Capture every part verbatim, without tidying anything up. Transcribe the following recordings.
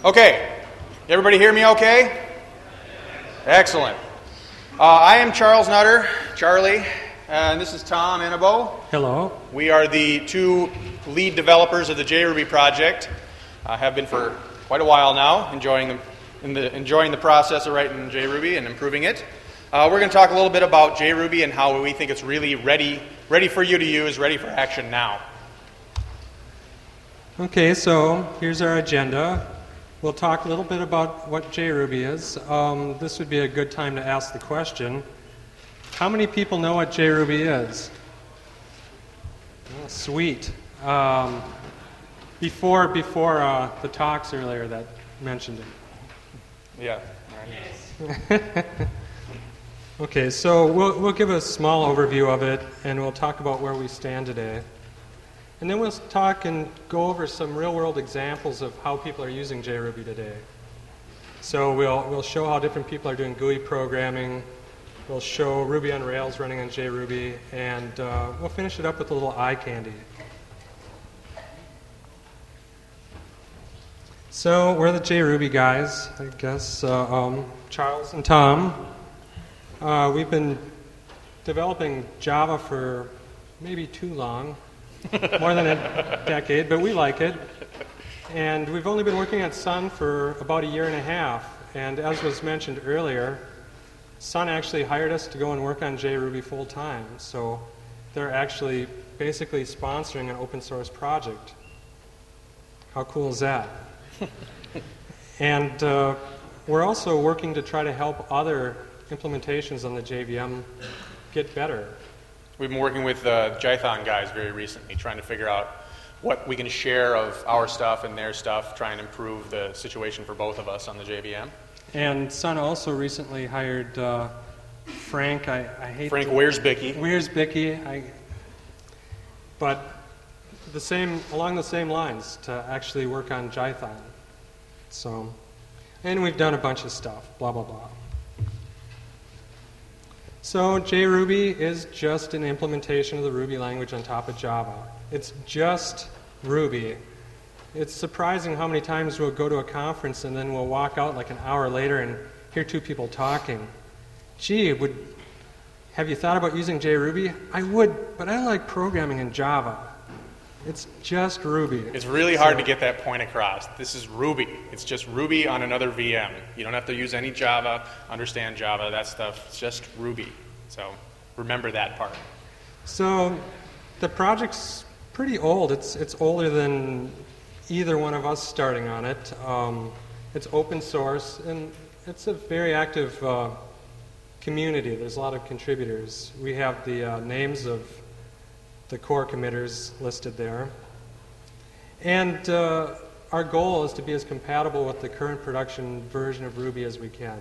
Okay, everybody hear me okay? Excellent. Uh, I am Charles Nutter, Charlie, and this is Tom Innabo. Hello. We are the two lead developers of the JRuby project. I have been for quite a while now, enjoying the, in the, enjoying the process of writing JRuby and improving it. Uh, we're going to talk a little bit about JRuby and how we think it's really ready, ready for you to use, ready for action now. Okay, so here's our agenda. We'll talk a little bit about what JRuby is. Um, this would be a good time to ask the question, how many people know what JRuby is? Oh, sweet. Um, before before uh, the talks earlier that mentioned it. Yeah. Right. Okay, so we'll, we'll give a small overview of it, and we'll talk about where we stand today. And then we'll talk and go over some real-world examples of how people are using JRuby today. So we'll, we'll show how different people are doing G U I programming. We'll show Ruby on Rails running on JRuby, and uh, we'll finish it up with a little eye candy. So we're the JRuby guys, I guess. Uh, um, Charles and Tom. Uh, we've been developing Java for maybe too long, more than a decade, but we like it. And we've only been working at Sun for about a year and a half. And as was mentioned earlier, Sun actually hired us to go and work on JRuby full time. So they're actually basically sponsoring an open source project. How cool is that? And uh, we're also working to try to help other implementations on the J V M get better. We've been working with uh, Jython guys very recently, trying to figure out what we can share of our stuff and their stuff, try and improve the situation for both of us on the J V M. And Sun also recently hired uh, Frank. I, I hate Frank the, Wiersbicky. Wiersbicky. I, but the same along the same lines to actually work on Jython. So, and we've done a bunch of stuff. Blah blah blah. So JRuby is just an implementation of the Ruby language on top of Java. It's just Ruby. It's surprising how many times we'll go to a conference and then we'll walk out like an hour later and hear two people talking. Gee, would have you thought about using JRuby? I would, but I don't like programming in Java. It's just Ruby. It's really hard so, to get that point across. This is Ruby. It's just Ruby on another V M. You don't have to use any Java, understand Java, that stuff. It's just Ruby. So remember that part. So the project's pretty old. It's it's older than either one of us starting on it. Um, it's open source, and it's a very active uh, community. There's a lot of contributors. We have the uh, names of the core committers listed there. And uh, our goal is to be as compatible with the current production version of Ruby as we can.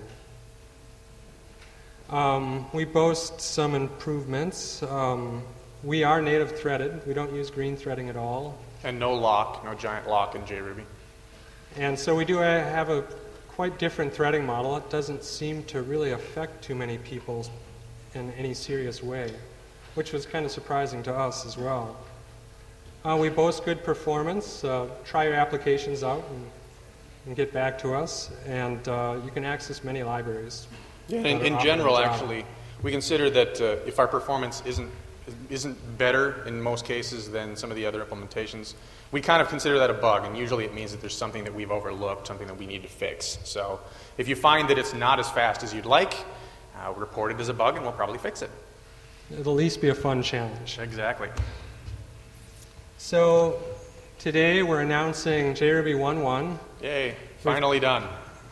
Um, we boast some improvements. Um, we are native threaded. We don't use green threading at all. And no lock, no giant lock in JRuby. And so we do have a quite different threading model. It doesn't seem to really affect too many people in any serious way, which was kind of surprising to us as well. Uh, we boast good performance. Uh, try your applications out and, and get back to us. And uh, you can access many libraries. Yeah, in, in general, actually, we consider that uh, if our performance isn't isn't better in most cases than some of the other implementations, we kind of consider that a bug, and usually it means that there's something that we've overlooked, something that we need to fix. So if you find that it's not as fast as you'd like, uh, report it as a bug and we'll probably fix it. It'll at least be a fun challenge. Exactly. So today we're announcing JRuby one point one. Yay, finally done.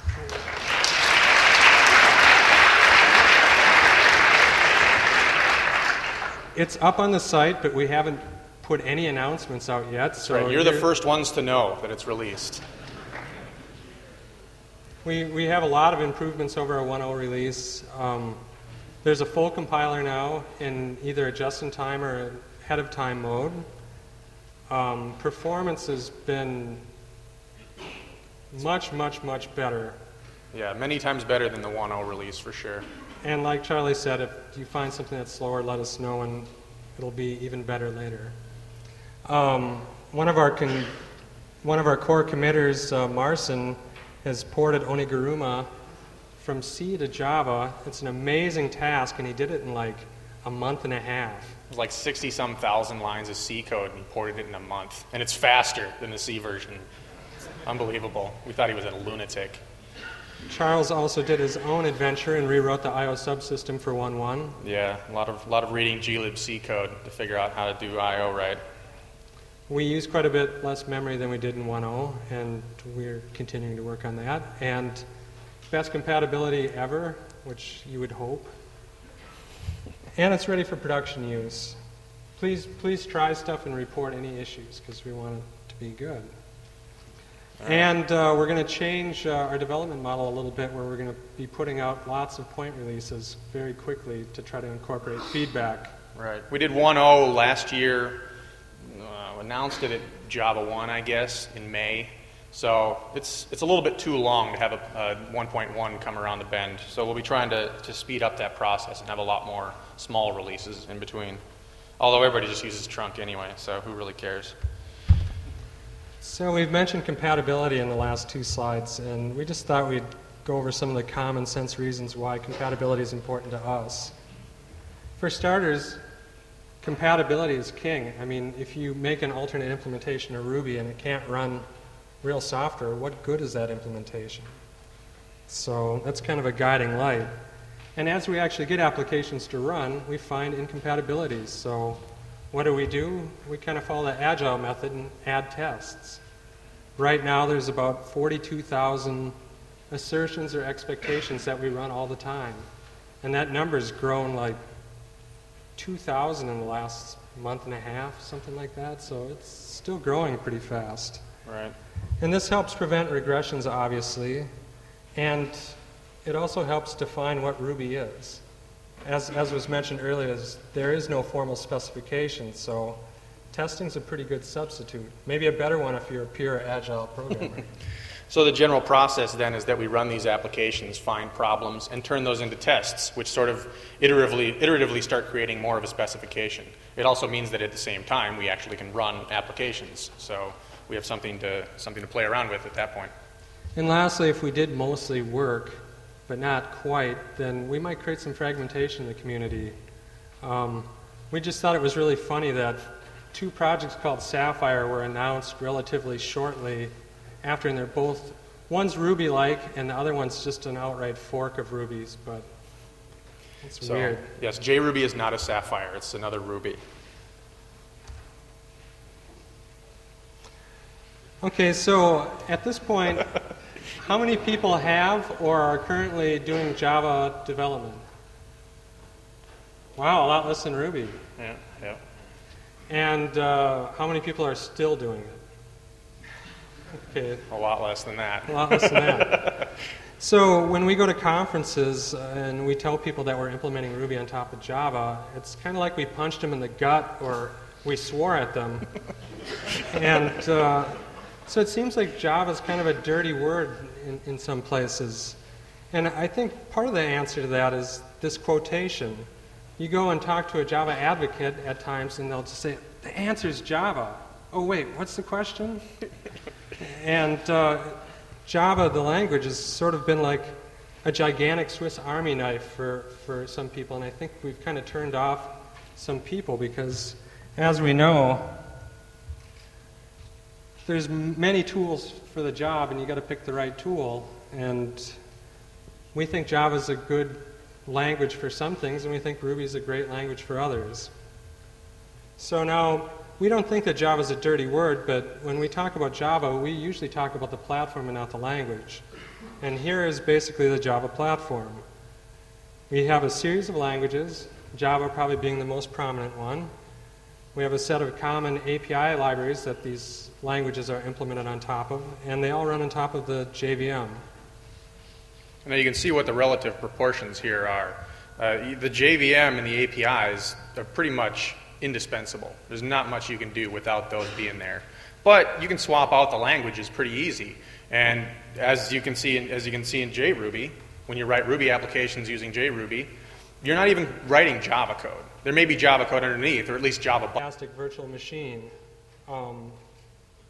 It's up on the site, but we haven't put any announcements out yet. So right. You're the first ones to know that it's released. We, we have a lot of improvements over our one point oh release. Um, there's a full compiler now in either a just-in-time or ahead-of-time mode. Um, performance has been much, much, much better. Yeah, many times better than the one point oh release for sure. And like Charlie said, if you find something that's slower, let us know, and it'll be even better later. Um, one of our con- one of our core committers, uh, Marcin, has ported Oniguruma from C to Java. It's an amazing task, and he did it in like a month and a half. It was like sixty-some thousand lines of C code, and he ported it in a month. And it's faster than the C version. Unbelievable. We thought he was a lunatic. Charles also did his own adventure and rewrote the I O subsystem for one point one. Yeah, a lot of, lot of reading glib C code to figure out how to do I O right. We use quite a bit less memory than we did in one point oh, and we're continuing to work on that. And best compatibility ever, which you would hope. And it's ready for production use. Please, please try stuff and report any issues, because we want it to be good. Right. And uh, we're going to change uh, our development model a little bit, where we're going to be putting out lots of point releases very quickly to try to incorporate feedback. Right. We did one point oh last year, uh, announced it at Java one, I guess, in May. So it's it's a little bit too long to have a, a one point one come around the bend. So we'll be trying to, to speed up that process and have a lot more small releases in between. Although everybody just uses trunk anyway, so who really cares? So we've mentioned compatibility in the last two slides, and we just thought we'd go over some of the common sense reasons why compatibility is important to us. For starters, compatibility is king. I mean, if you make an alternate implementation of Ruby and it can't run real software, what good is that implementation? So that's kind of a guiding light. And as we actually get applications to run, we find incompatibilities. So what do we do? We kind of follow the Agile method and add tests. Right now there's about forty-two thousand assertions or expectations that we run all the time. And that number's grown like two thousand in the last month and a half, something like that. So it's still growing pretty fast. Right. And this helps prevent regressions, obviously, and it also helps define what Ruby is. As, as was mentioned earlier, there is no formal specification, so testing's a pretty good substitute. Maybe a better one if you're a pure Agile programmer. So the general process then is that we run these applications, find problems, and turn those into tests, which sort of iteratively, iteratively start creating more of a specification. It also means that at the same time we actually can run applications. So we have something to, something to play around with at that point. And lastly, if we did mostly work, but not quite, then we might create some fragmentation in the community. Um, we just thought it was really funny that two projects called Sapphire were announced relatively shortly after, and they're both, one's Ruby-like and the other one's just an outright fork of Ruby's, but it's so, weird. Yes, JRuby is not a Sapphire, it's another Ruby. Okay, so at this point, how many people have or are currently doing Java development? Wow, a lot less than Ruby. Yeah, yeah. And uh, how many people are still doing it? Okay. A lot less than that. A lot less than that. So when we go to conferences uh, and we tell people that we're implementing Ruby on top of Java, it's kind of like we punched them in the gut or we swore at them. And uh, so it seems like Java is kind of a dirty word in, in some places. And I think part of the answer to that is this quotation. You go and talk to a Java advocate at times and they'll just say, the answer is Java. Oh, wait, what's the question? And uh, Java, the language, has sort of been like a gigantic Swiss Army knife for, for some people. And I think we've kind of turned off some people because, as we know, there's many tools for the job, and you got to pick the right tool. And we think Java is a good language for some things, and we think Ruby is a great language for others. So now, we don't think that Java is a dirty word, but when we talk about Java, we usually talk about the platform and not the language. And here is basically the Java platform. We have a series of languages, Java probably being the most prominent one. We have a set of common A P I libraries that these languages are implemented on top of, and they all run on top of the J V M. Now you can see what the relative proportions here are. Uh, the J V M and the A P Is are pretty much indispensable. There's not much you can do without those being there. But you can swap out the languages pretty easy. And as you can see in, as you can see in JRuby, when you write Ruby applications using JRuby, you're not even writing Java code. There may be Java code underneath, or at least Java. Elastic virtual machine. Um,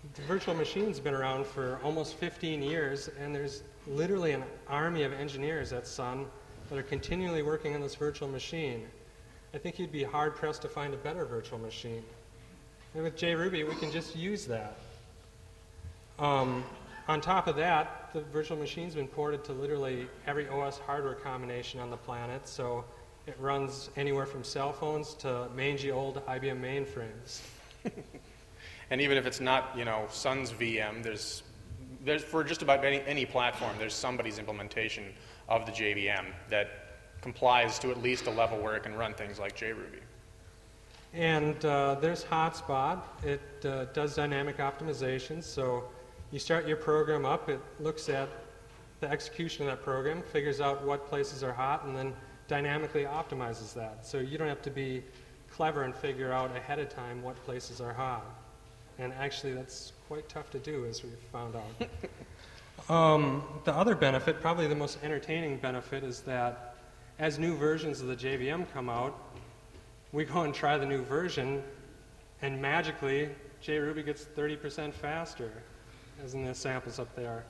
the virtual machine's been around for almost fifteen years, and there's literally an army of engineers at Sun that are continually working on this virtual machine. I think you'd be hard-pressed to find a better virtual machine. And with JRuby, we can just use that. Um, on top of that, the virtual machine's been ported to literally every O S hardware combination on the planet, so it runs anywhere from cell phones to mangy old I B M mainframes. And even if it's not, you know, Sun's V M, there's, there's for just about any, any platform, there's somebody's implementation of the J V M that complies to at least a level where it can run things like JRuby. And uh, there's Hotspot. It uh, does dynamic optimization, so you start your program up, it looks at the execution of that program, figures out what places are hot, and then dynamically optimizes that. So you don't have to be clever and figure out ahead of time what places are hot. And actually, that's quite tough to do, as we've found out. um, the other benefit, probably the most entertaining benefit, is that as new versions of the J V M come out, we go and try the new version, and magically, JRuby gets thirty percent faster, as in the samples up there.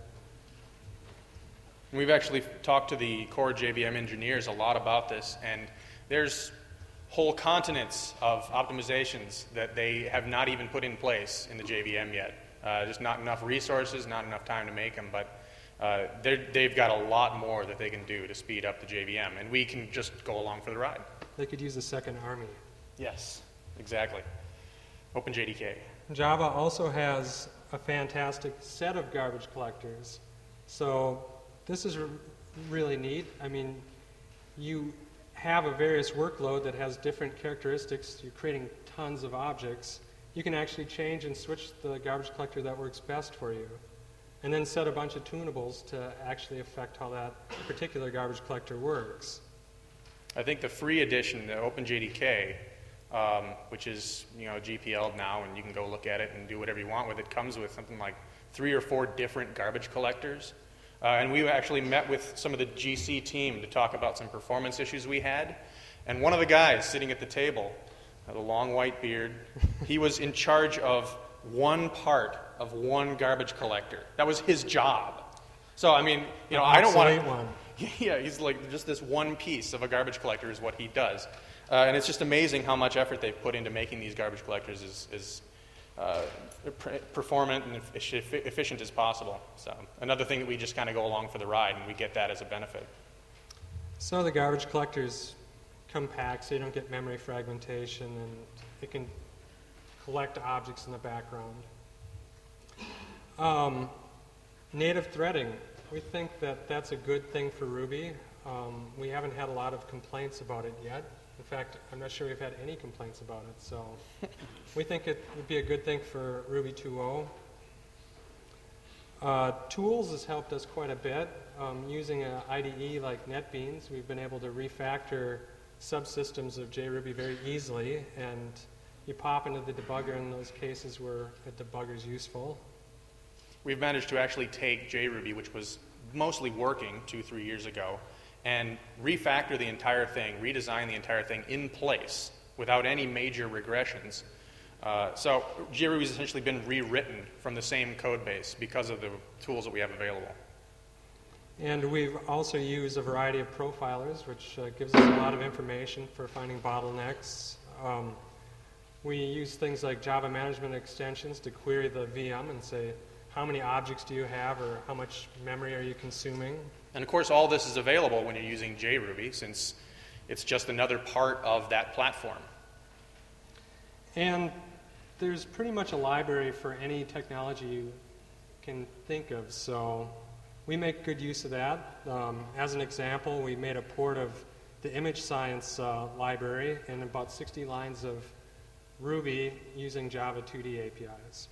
We've actually talked to the core J V M engineers a lot about this, and there's whole continents of optimizations that they have not even put in place in the J V M yet. Uh, just not enough resources, not enough time to make them, but uh, they've got a lot more that they can do to speed up the J V M, and we can just go along for the ride. They could use a second army. Yes, exactly. OpenJDK. Java also has a fantastic set of garbage collectors. So this is r- really neat. I mean, you have a various workload that has different characteristics. You're creating tons of objects. You can actually change and switch the garbage collector that works best for you, and then set a bunch of tunables to actually affect how that particular garbage collector works. I think the free edition, the OpenJDK, um, which is, you know, G P L'd now, and you can go look at it and do whatever you want with it, comes with something like three or four different garbage collectors. Uh, and we actually met with some of the G C team to talk about some performance issues we had. And one of the guys sitting at the table had a long white beard. He was in charge of one part of one garbage collector. That was his job. So, I mean, you know, I don't want to... one. Yeah, he's like just this one piece of a garbage collector is what he does. Uh, and it's just amazing how much effort they've put into making these garbage collectors as, as uh, pre- performant and efficient, efficient as possible. So another thing that we just kind of go along for the ride, and we get that as a benefit. So the garbage collector's compact, so you don't get memory fragmentation, and it can collect objects in the background. Um, native threading. We think that that's a good thing for Ruby. Um, we haven't had a lot of complaints about it yet. In fact, I'm not sure we've had any complaints about it. So we think it would be a good thing for Ruby two point oh. Uh, tools has helped us quite a bit. Um, using an I D E like NetBeans, we've been able to refactor subsystems of JRuby very easily, and you pop into the debugger in those cases where the debugger is useful. We've managed to actually take JRuby, which was mostly working two, three years ago, and refactor the entire thing, redesign the entire thing in place without any major regressions. Uh, so JRuby has essentially been rewritten from the same code base because of the tools that we have available. And we've also used a variety of profilers, which uh, gives us a lot of information for finding bottlenecks. Um, we use things like Java management extensions to query the V M and say, how many objects do you have, or how much memory are you consuming? And of course, all this is available when you're using JRuby, since it's just another part of that platform. And there's pretty much a library for any technology you can think of, so we make good use of that. Um, as an example, we made a port of the image science uh, library and about sixty lines of Ruby using Java two D A P Is.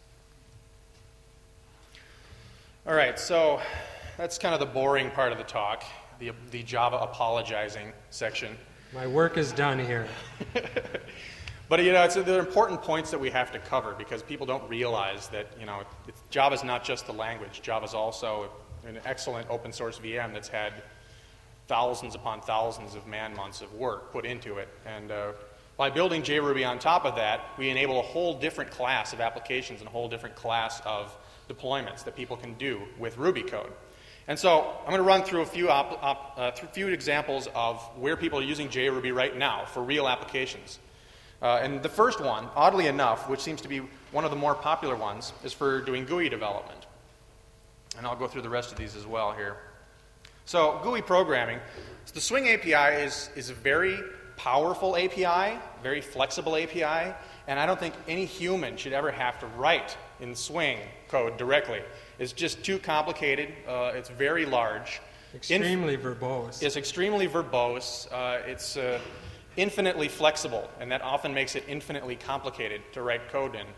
All right, so that's kind of the boring part of the talk, the, the Java apologizing section. My work is done here. But, you know, it's, there are important points that we have to cover because people don't realize that, you know, it's, Java's not just the language. Java's also an excellent open source V M that's had thousands upon thousands of man months of work put into it. And uh, By building JRuby on top of that, we enable a whole different class of applications and a whole different class of deployments that people can do with Ruby code. And so I'm going to run through a few, op, op, uh, th few examples of where people are using JRuby right now for real applications. Uh, and the first one, oddly enough, which seems to be one of the more popular ones, is for doing G U I development. And I'll go through the rest of these as well here. So G U I programming, so the Swing A P I is, is a very powerful A P I, very flexible A P I, and I don't think any human should ever have to write in Swing code directly. It's just too complicated. Uh, it's very large. Extremely Inf verbose. It's extremely verbose. Uh, it's uh, infinitely flexible, and that often makes it infinitely complicated to write code in.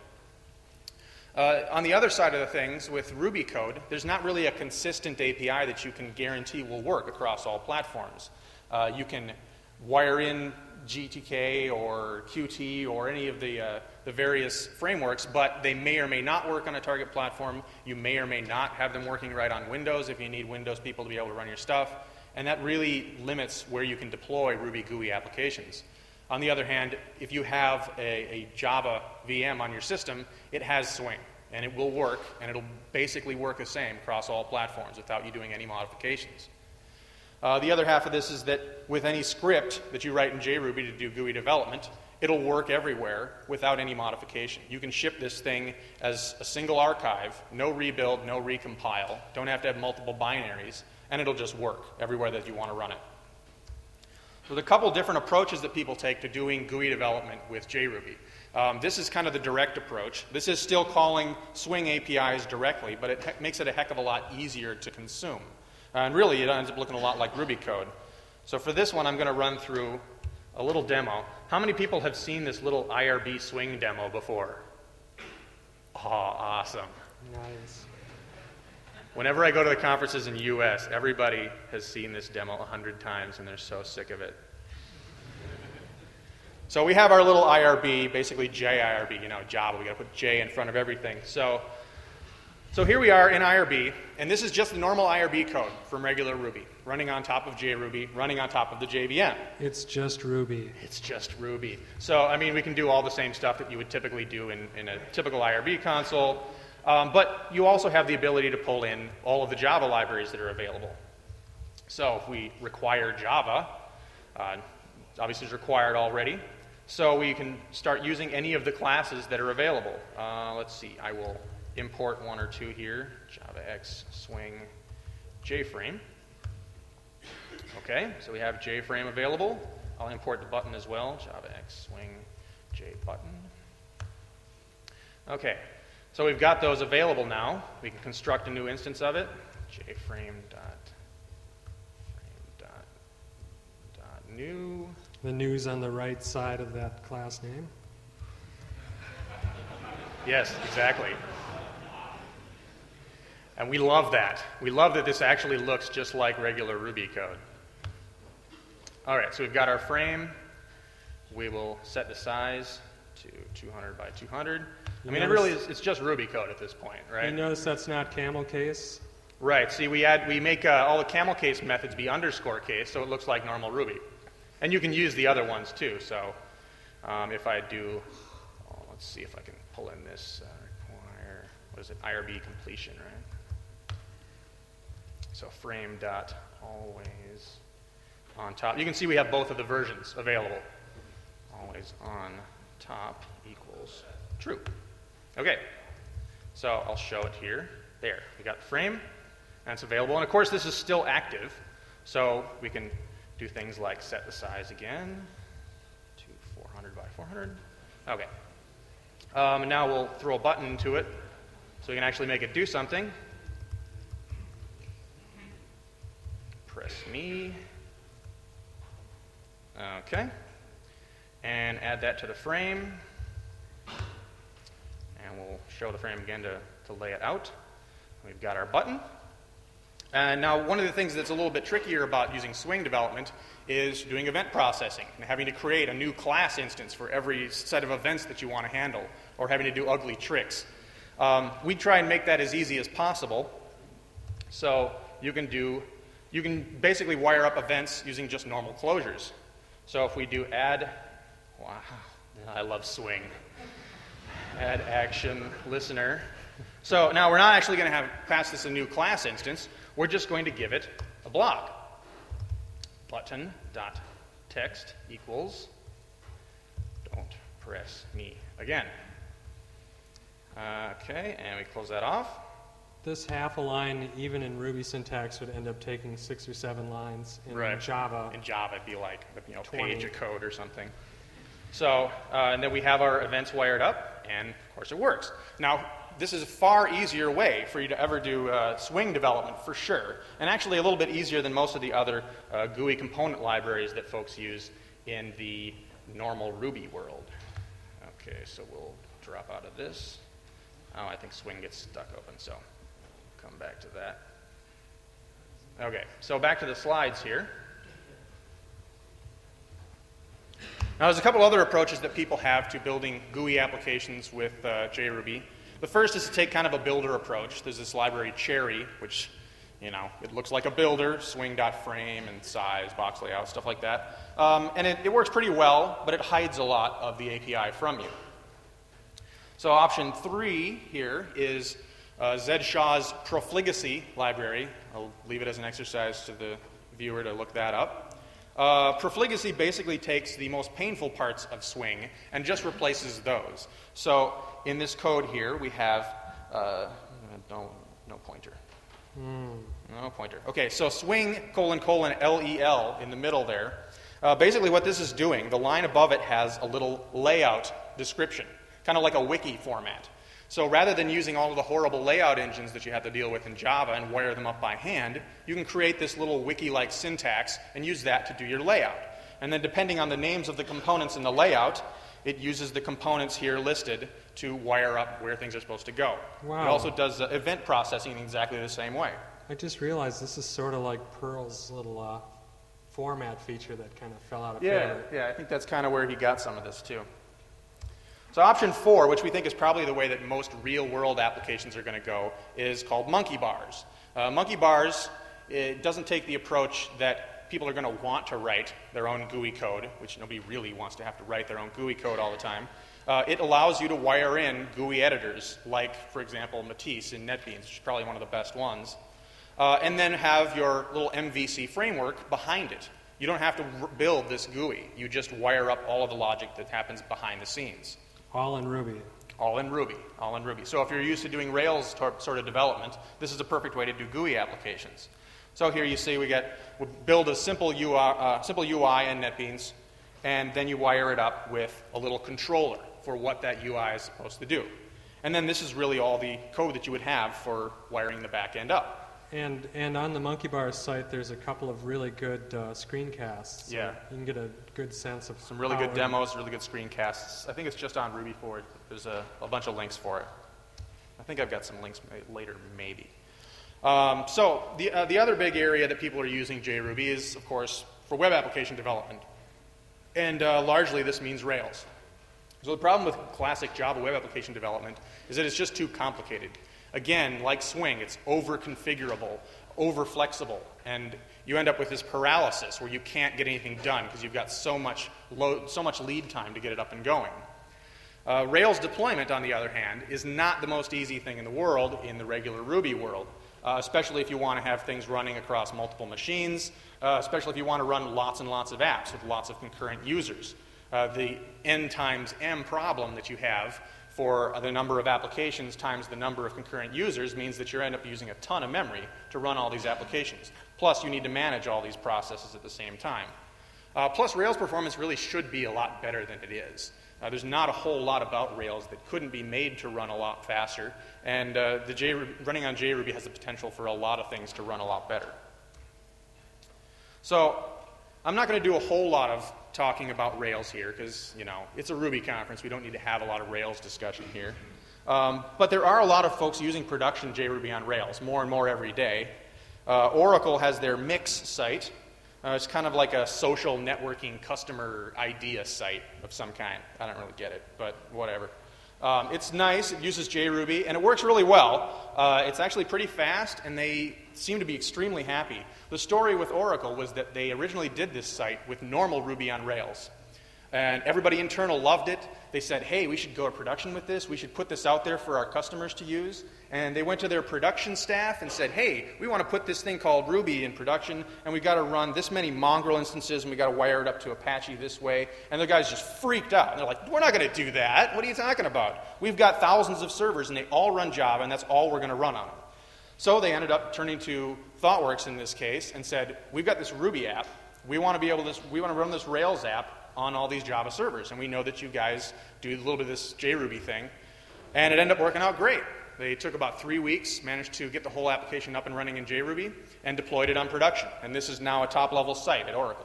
Uh, on the other side of the things, with Ruby code, there's not really a consistent A P I that you can guarantee will work across all platforms. Uh, you can wire in G T K or Qt or any of the, uh, the various frameworks, but they may or may not work on a target platform. You may or may not have them working right on Windows if you need Windows people to be able to run your stuff. And that really limits where you can deploy Ruby G U I applications. On the other hand, if you have a, a Java V M on your system, it has Swing, and it will work, and it'll basically work the same across all platforms without you doing any modifications. Uh, the other half of this is that with any script that you write in JRuby to do G U I development, it'll work everywhere without any modification. You can ship this thing as a single archive, no rebuild, no recompile, don't have to have multiple binaries, and it'll just work everywhere that you want to run it. So there's a couple different approaches that people take to doing G U I development with JRuby. Um, this is kind of the direct approach. This is still calling Swing A P Is directly, but it makes it a heck of a lot easier to consume. Uh, and really, it ends up looking a lot like Ruby code. So for this one, I'm going to run through a little demo. How many people have seen this little I R B Swing demo before? Oh, awesome. Nice. Whenever I go to the conferences in the U S, everybody has seen this demo a hundred times, and they're so sick of it. So we have our little I R B, basically J I R B, you know, Java. We've got to put J in front of everything. So, so here we are in I R B, and this is just the normal I R B code from regular Ruby, running on top of JRuby, running on top of the J V M. It's just Ruby. It's just Ruby. So, I mean, we can do all the same stuff that you would typically do in, in a typical I R B console. Um, but you also have the ability to pull in all of the Java libraries that are available. So if we require Java, uh, obviously it's required already, so we can start using any of the classes that are available. Uh, let's see, I will import one or two here, JavaX, Swing, JFrame. Okay, so we have JFrame available. I'll import the button as well, JavaX, Swing, JButton. Okay. So we've got those available now. We can construct a new instance of it. JFrame dot frame dot dot new. The new's on the right side of that class name. Yes, exactly. And we love that. We love that this actually looks just like regular Ruby code. All right, so we've got our frame. We will set the size to two hundred by two hundred. I mean, it really is, it's just Ruby code at this point, right? You notice that's not camel case? Right. See, we add, we make uh, all the camel case methods be underscore case, so it looks like normal Ruby. And you can use the other ones too. So um, if I do, oh, let's see if I can pull in this uh, require, what is it, I R B completion, right? So frame dot always on top. You can see we have both of the versions available. Always on top equals true. Okay, so I'll show it here. There, we got the frame, and it's available. And of course, this is still active, so we can do things like set the size again to four hundred by four hundred. Okay, um, and now we'll throw a button into it, so we can actually make it do something. Press me. Okay, and add that to the frame. And we'll show the frame again to, to lay it out. We've got our button. And now one of the things that's a little bit trickier about using Swing development is doing event processing and having to create a new class instance for every set of events that you want to handle, or having to do ugly tricks. Um, we try and make that as easy as possible. So you can do, you can basically wire up events using just normal closures. So if we do add Wow, I love swing. Add action listener. So now we're not actually going to have pass this a new class instance. We're just going to give it a block. Button dot text equals don't press me again. Okay, and we close that off. This half a line, even in Ruby syntax, would end up taking six or seven lines. In right. Java, in Java, it'd be like you know twenty. Page of code or something. So, uh, and then we have our events wired up, and of course it works. Now, this is a far easier way for you to ever do uh, Swing development, for sure, and actually a little bit easier than most of the other uh, G U I component libraries that folks use in the normal Ruby world. Okay, so we'll drop out of this. Oh, I think Swing gets stuck open, so come back to that. Okay, so back to the slides here. Now, there's a couple other approaches that people have to building G U I applications with uh, JRuby. The first is to take kind of a builder approach. There's this library Cherry, which, you know, it looks like a builder, swing.frame and size, box layout, stuff like that. Um, and it, it works pretty well, but it hides a lot of the A P I from you. So option three here is uh, Zed Shaw's Profligacy library. I'll leave it as an exercise to the viewer to look that up. Uh, Profligacy basically takes the most painful parts of Swing and just replaces those. So in this code here, we have uh, no, no pointer. Mm. No pointer. Okay, so Swing colon colon L E L in the middle there. Uh, basically what this is doing, the line above it has a little layout description, kind of like a wiki format. So rather than using all of the horrible layout engines that you have to deal with in Java and wire them up by hand, you can create this little wiki-like syntax and use that to do your layout. And then depending on the names of the components in the layout, it uses the components here listed to wire up where things are supposed to go. Wow. It also does uh, event processing in exactly the same way. I just realized this is sort of like Perl's little uh, format feature that kind of fell out of Yeah, favor. yeah, I think that's kind of where he got some of this too. So option four, which we think is probably the way that most real-world applications are going to go, is called monkey bars. Uh, monkey bars, it doesn't take the approach that people are going to want to write their own G U I code, which nobody really wants to have to write their own G U I code all the time. Uh, it allows you to wire in G U I editors, like, for example, Matisse in NetBeans, which is probably one of the best ones, uh, and then have your little M V C framework behind it. You don't have to r- build this G U I. You just wire up all of the logic that happens behind the scenes. All in Ruby. All in Ruby, all in Ruby. So if you're used to doing Rails tor- sort of development, this is a perfect way to do G U I applications. So here you see we get we build a simple U I, uh, simple U I in NetBeans, and then you wire it up with a little controller for what that U I is supposed to do. And then this is really all the code that you would have for wiring the back end up. And and on the Monkey Bars site, there's a couple of really good uh, screencasts. So yeah. You can get a good sense of some really good demos, really good screencasts. I think it's just on Ruby Forward. There's a, a bunch of links for it. I think I've got some links later, maybe. Um, so the uh, the other big area that people are using JRuby is, of course, for web application development. And uh, largely this means Rails. So the problem with classic Java web application development is that it's just too complicated. Again, like Swing, it's over-configurable, over-flexible, and you end up with this paralysis where you can't get anything done because you've got so much load, so much lead time to get it up and going. Uh, Rails deployment, on the other hand, is not the most easy thing in the world in the regular Ruby world, uh, especially if you want to have things running across multiple machines, uh, especially if you want to run lots and lots of apps with lots of concurrent users. Uh, the n times m problem that you have for the number of applications times the number of concurrent users means that you end up using a ton of memory to run all these applications. Plus, you need to manage all these processes at the same time. Uh, plus, Rails performance really should be a lot better than it is. Uh, there's not a whole lot about Rails that couldn't be made to run a lot faster, and uh, the J, running on JRuby has the potential for a lot of things to run a lot better. So, I'm not going to do a whole lot of talking about Rails here because, you know, it's a Ruby conference. We don't need to have a lot of Rails discussion here. Um, but there are a lot of folks using production JRuby on Rails, more and more every day. Uh, Oracle has their Mix site. Uh, it's kind of like a social networking customer idea site of some kind. I don't really get it, but whatever. Um, it's nice. It uses JRuby, and it works really well. Uh, it's actually pretty fast, and they seem to be extremely happy. The story with Oracle was that they originally did this site with normal Ruby on Rails. And everybody internal loved it. They said, hey, we should go to production with this. We should put this out there for our customers to use. And they went to their production staff and said, hey, we want to put this thing called Ruby in production, and we've got to run this many Mongrel instances, and we've got to wire it up to Apache this way. And the guys just freaked out. And they're like, we're not going to do that. What are you talking about? We've got thousands of servers, and they all run Java, and that's all we're going to run on them. So they ended up turning to ThoughtWorks in this case and said, we've got this Ruby app. We want to be able to, we want to run this Rails app on all these Java servers, and we know that you guys do a little bit of this JRuby thing. And it ended up working out great. They took about three weeks, managed to get the whole application up and running in JRuby, and deployed it on production. And this is now a top-level site at Oracle.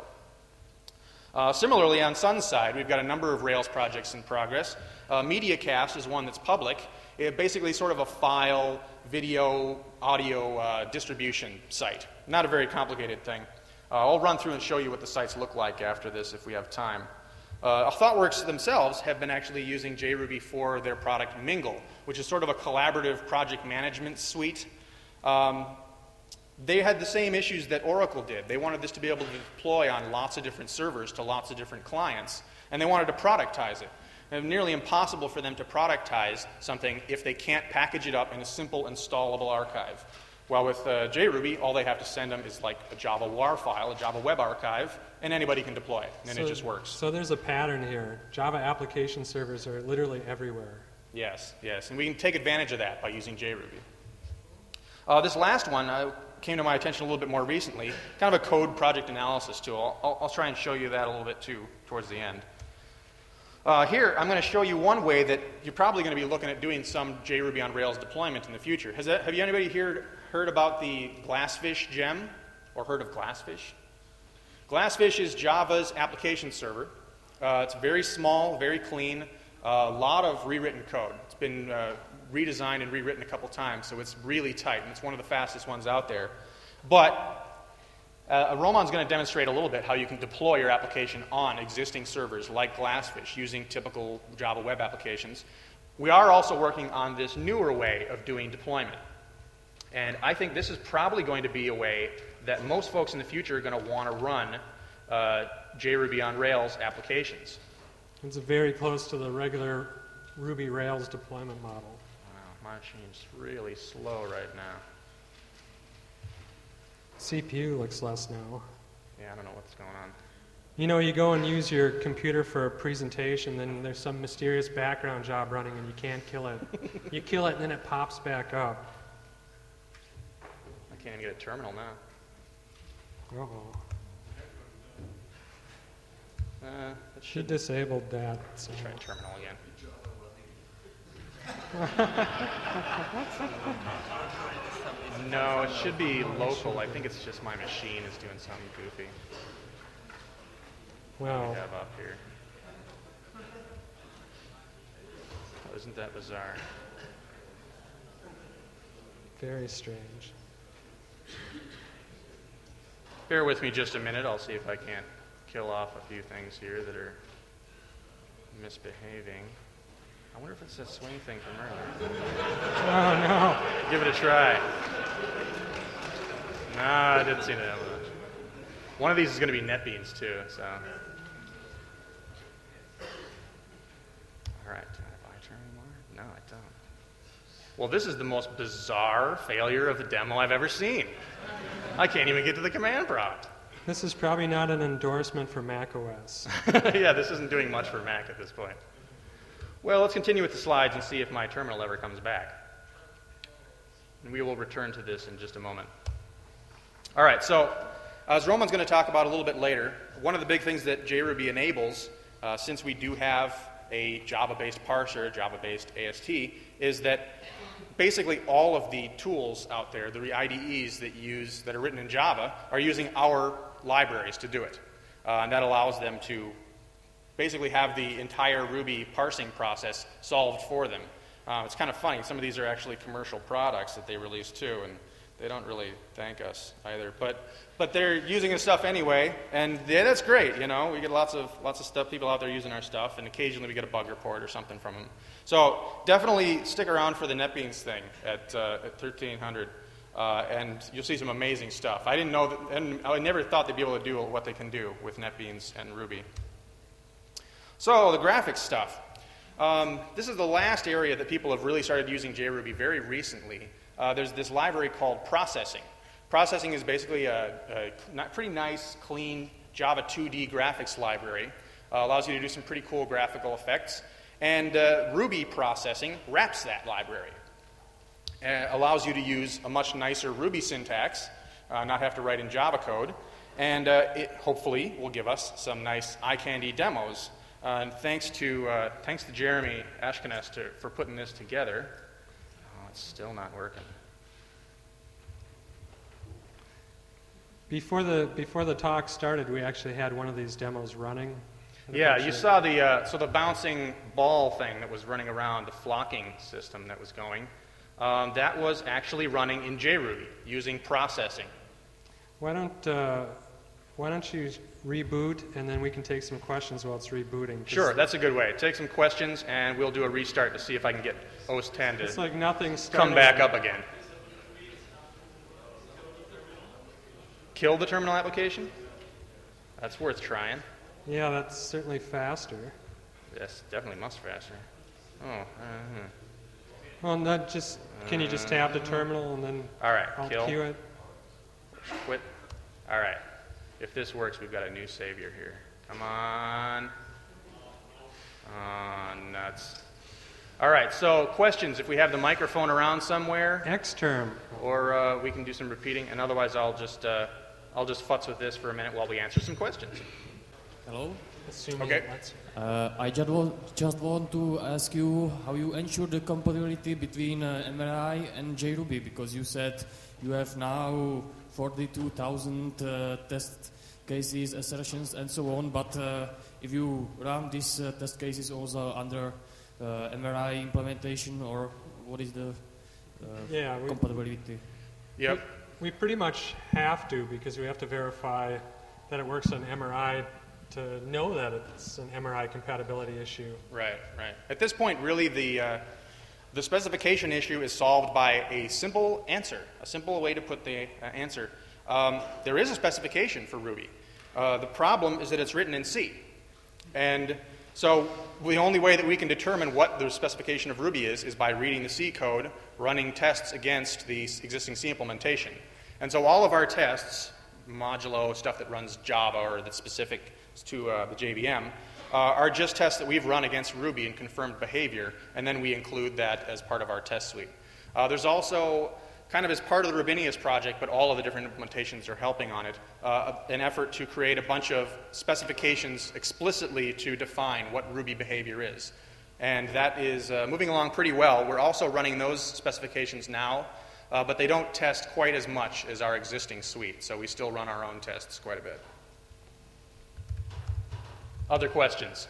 Uh, similarly, on Sun's side, we've got a number of Rails projects in progress. Uh, MediaCast is one that's public. It basically sort of a file, video, audio uh, distribution site. Not a very complicated thing. Uh, I'll run through and show you what the sites look like after this if we have time. Uh, ThoughtWorks themselves have been actually using JRuby for their product Mingle, which is sort of a collaborative project management suite. Um, they had the same issues that Oracle did. They wanted this to be able to deploy on lots of different servers to lots of different clients, and they wanted to productize it. And it was nearly impossible for them to productize something if they can't package it up in a simple installable archive. Well, with uh, JRuby, all they have to send them is like a Java W A R file, a Java Web Archive, and anybody can deploy it, and so, it just works. So there's a pattern here. Java application servers are literally everywhere. Yes, yes, and we can take advantage of that by using JRuby. Uh, this last one uh, came to my attention a little bit more recently, kind of a code project analysis tool. I'll, I'll try and show you that a little bit too towards the end. Uh, here, I'm going to show you one way that you're probably going to be looking at doing some JRuby on Rails deployment in the future. Has that, have you anybody here heard about the Glassfish gem, or heard of Glassfish? Glassfish is Java's application server. Uh, it's very small, very clean, a uh, lot of rewritten code. It's been uh, redesigned and rewritten a couple times, so it's really tight, and it's one of the fastest ones out there. But Uh, Roman's going to demonstrate a little bit how you can deploy your application on existing servers like Glassfish using typical Java web applications. We are also working on this newer way of doing deployment. And I think this is probably going to be a way that most folks in the future are going to want to run uh, JRuby on Rails applications. It's very close to the regular Ruby Rails deployment model. Wow, my machine's really slow right now. C P U looks less now. Yeah, I don't know what's going on. You know, you go and use your computer for a presentation, then there's some mysterious background job running and you can't kill it. You kill it and then it pops back up. I can't even get a terminal now. Uh-oh. Uh, it She should disabled that. So. try terminal again. No, it should be local. I think it's just my machine is doing something goofy. What do Wow. we have up here? Oh, isn't that bizarre? Very strange. Bear with me just a minute. I'll see if I can't kill off a few things here that are misbehaving. I wonder if it's that swing thing from earlier. Oh, no. Give it a try. No, I didn't see that much. One of these is going to be NetBeans too, so. All right, do I have iTerm anymore? No, I don't. Well, this is the most bizarre failure of the demo I've ever seen. I can't even get to the command prompt. This is probably not an endorsement for macOS. Yeah, this isn't doing much for Mac at this point. Well, let's continue with the slides and see if my terminal ever comes back. And we will return to this in just a moment. All right, so as Roman's going to talk about a little bit later, one of the big things that JRuby enables, uh, since we do have a Java-based parser, Java-based A S T, is that basically all of the tools out there, the I D Es that use that are written in Java, are using our libraries to do it. Uh, and that allows them to basically have the entire Ruby parsing process solved for them. Uh, it's kind of funny. Some of these are actually commercial products that they release too, and they don't really thank us either. But but they're using this stuff anyway, and yeah, that's great. You know, we get lots of lots of stuff, people out there using our stuff, and occasionally we get a bug report or something from them. So definitely stick around for the NetBeans thing at uh, at thirteen hundred. Uh, and you'll see some amazing stuff. I didn't know that, and I never thought they'd be able to do what they can do with NetBeans and Ruby. So the graphics stuff. Um, this is the last area that people have really started using JRuby very recently. Uh, there's this library called processing. Processing is basically a, a not pretty nice, clean Java two D graphics library. Uh, allows you to do some pretty cool graphical effects. And uh, Ruby processing wraps that library. Uh, allows you to use a much nicer Ruby syntax, uh, not have to write in Java code, and uh, it hopefully will give us some nice eye candy demos. Uh, and thanks to uh, thanks to Jeremy Ashkenas to, for putting this together. Oh, it's still not working. Before the before the talk started, we actually had one of these demos running. Yeah, you saw the uh, so the bouncing ball thing that was running around, the flocking system that was going. Um, that was actually running in JRuby using processing. Why don't uh, Why don't you reboot, and then we can take some questions while it's rebooting. Sure, that's a good way. Take some questions, and we'll do a restart to see if I can get O S ten to it's like nothing come back up again. Kill the terminal application? That's worth trying. Yeah, that's certainly faster. Yes, definitely much faster. Oh, uh-huh. Well, not just, can you just tab the terminal and then All right, I'll kill. queue it? Quit. All right. If this works, we've got a new savior here. Come on. Oh, nuts. All right, so questions. If we have the microphone around somewhere, Xterm. or uh, we can do some repeating, and otherwise I'll just uh, I'll just futz with this for a minute while we answer some questions. Hello. Assuming Okay. it lets you. Uh, I just want, just want to ask you how you ensure the compatibility between uh, M R I and JRuby, because you said you have now forty-two thousand uh, test cases, assertions, and so on. But uh, if you run these uh, test cases also under uh, M R I implementation, or what is the uh, Yeah, we, compatibility? Yep. we pretty much have to, because we have to verify that it works on M R I to know that it's an M R I compatibility issue. Right, right. At this point, really, the uh, the specification issue is solved by a simple answer, a simple way to put the uh, answer. Um, there is a specification for Ruby. Uh, the problem is that it's written in C. And so the only way that we can determine what the specification of Ruby is is by reading the C code, running tests against the existing C implementation. And so all of our tests, modulo, stuff that runs Java or that's specific to uh, the J V M, uh, are just tests that we've run against Ruby and confirmed behavior, and then we include that as part of our test suite. Uh, there's also, kind of as part of the Rubinius project, but all of the different implementations are helping on it, uh, an effort to create a bunch of specifications explicitly to define what Ruby behavior is. And that is uh, moving along pretty well. We're also running those specifications now, uh, but they don't test quite as much as our existing suite, so we still run our own tests quite a bit. Other questions?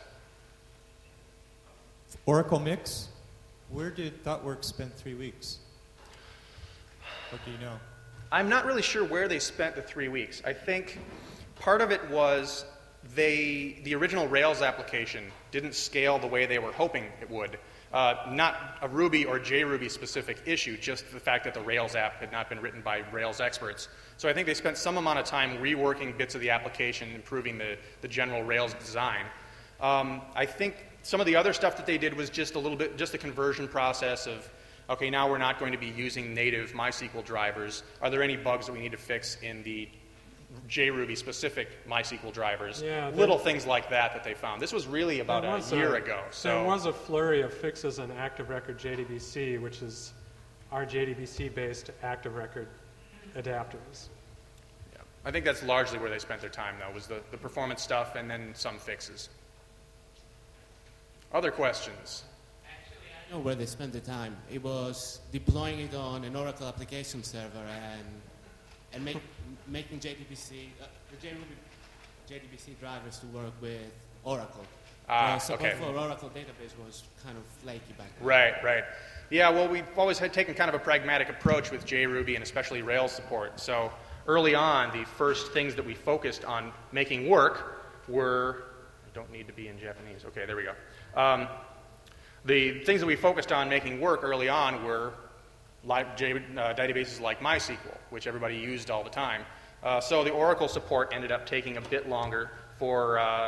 Oracle Mix, where did ThoughtWorks spend three weeks? What do you know? I'm not really sure where they spent the three weeks. I think part of it was they, the original Rails application didn't scale the way they were hoping it would. Uh, not a Ruby or JRuby specific issue, just the fact that the Rails app had not been written by Rails experts. So I think they spent some amount of time reworking bits of the application, improving the, the general Rails design. Um, I think some of the other stuff that they did was just a little bit, just a conversion process of, okay, now we're not going to be using native MySQL drivers. Are there any bugs that we need to fix in the JRuby specific MySQL drivers? Yeah, they- little things like that that they found. This was really about There a was year ago. So There was a flurry of fixes in Active Record J D B C, which is our J D B C-based Active Record adapters. yeah. I think that's largely where they spent their time, though, was the, the performance stuff and then some fixes. Other questions? I know where they spent the time. It was deploying it on an Oracle application server and and make, making J D B C, uh, the JRuby J D B C drivers to work with Oracle. Ah, uh, support okay. for Oracle database was kind of flaky back then. Right, right. Yeah, well, we've always had taken kind of a pragmatic approach with JRuby and especially Rails support. So early on, the first things that we focused on making work were, I don't need to be in Japanese. Okay, there we go. Um, the things that we focused on making work early on were live J, uh, databases like MySQL, which everybody used all the time. Uh, so the Oracle support ended up taking a bit longer for, uh,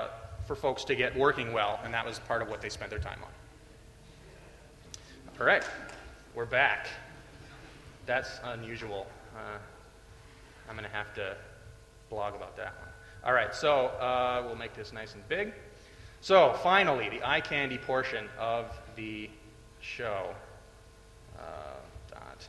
for folks to get working well, and that was part of what they spent their time on. All right, we're back. That's unusual. Uh, I'm going to have to blog about that one. All right, so uh, we'll make this nice and big. So finally, the eye candy portion of the show. Uh, dot.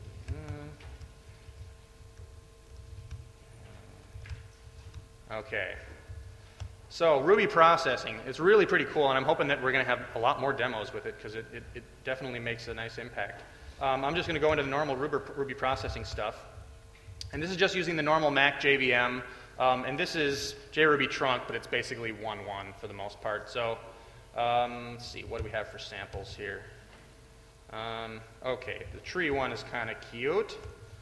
Okay. So Ruby processing is really pretty cool, and I'm hoping that we're going to have a lot more demos with it because it, it, it definitely makes a nice impact. Um, I'm just going to go into the normal Ruby, Ruby processing stuff. And this is just using the normal Mac J V M. Um, and this is JRuby trunk, but it's basically one one for the most part. So um, let's see, what do we have for samples here? Um, okay, the tree one is kind of cute.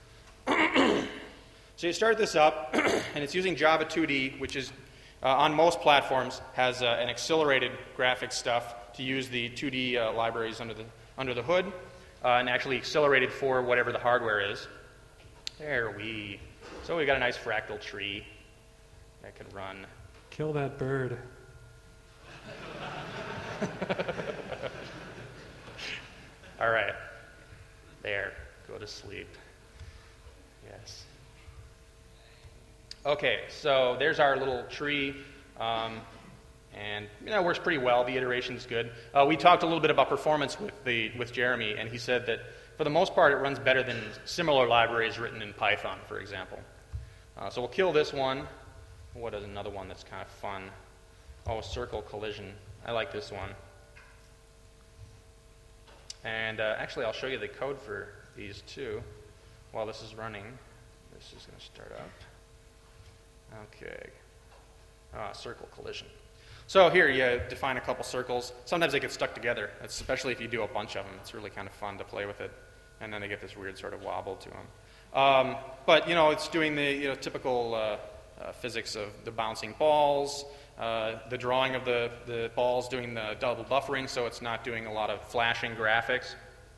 So you start this up, and it's using Java two D, which is uh, on most platforms has uh, an accelerated graphics stuff to use the two D uh, libraries under the under the hood, uh, and actually accelerated for whatever the hardware is. There we. So we got a nice fractal tree that could run. Kill that bird. All right. There. Go to sleep. Yes. Okay, so there's our little tree. Um, and you know, it works pretty well. The iteration's good. Uh, we talked a little bit about performance with the with Jeremy, and he said that for the most part it runs better than similar libraries written in Python, for example. Uh, so we'll kill this one. What is another one that's kind of fun? Oh, circle collision. I like this one. And uh, actually, I'll show you the code for these two while this is running. This is going to start up. Okay. Uh, circle collision. So here you define a couple circles. Sometimes they get stuck together, especially if you do a bunch of them. It's really kind of fun to play with it. And then they get this weird sort of wobble to them. Um, but, you know, it's doing the you know, typical uh, uh, physics of the bouncing balls, uh, the drawing of the, the balls, doing the double buffering, so it's not doing a lot of flashing graphics.